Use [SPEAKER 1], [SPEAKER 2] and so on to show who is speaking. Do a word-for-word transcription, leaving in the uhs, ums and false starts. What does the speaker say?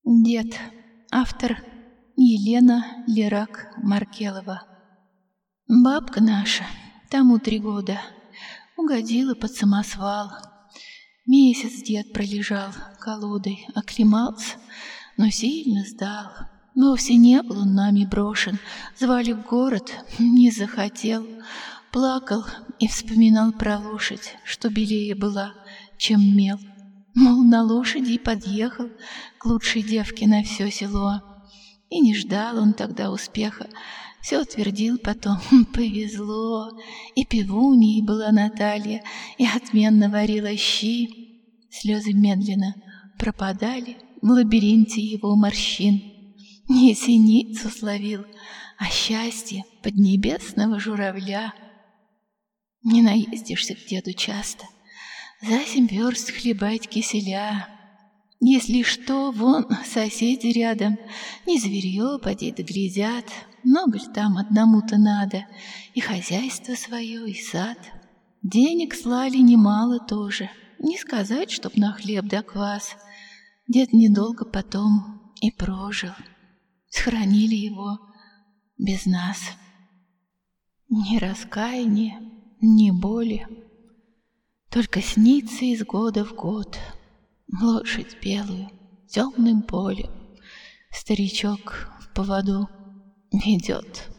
[SPEAKER 1] Дед. Автор Елена Лерак-Маркелова. Бабка наша, тому три года, угодила под самосвал. Месяц дед пролежал колодой, оклемался, но сильно сдал. Вовсе не был он нами брошен, звали в город, не захотел. Плакал и вспоминал про лошадь, что белее была, чем мел. Мол, на лошади и подъехал к лучшей девке на все село. И не ждал он тогда успеха, все твердил потом: повезло. И пивуньей была Наталья, и отменно варила щи. Слезы медленно пропадали в лабиринте его морщин. Не синицу словил, а счастье поднебесного журавля. Не наездишься к деду часто, за семь верст хлебать киселя. Если что, вон соседи рядом, не зверье, поди да глядят. Много ли там одному-то надо, и хозяйство свое, и сад. Денег слали немало тоже, не сказать, чтоб на хлеб да квас. Дед недолго потом и прожил, схоронили его без нас. Ни раскаяния, ни боли, только снится из года в год лошадь белую темным полем старичок в поводу ведет.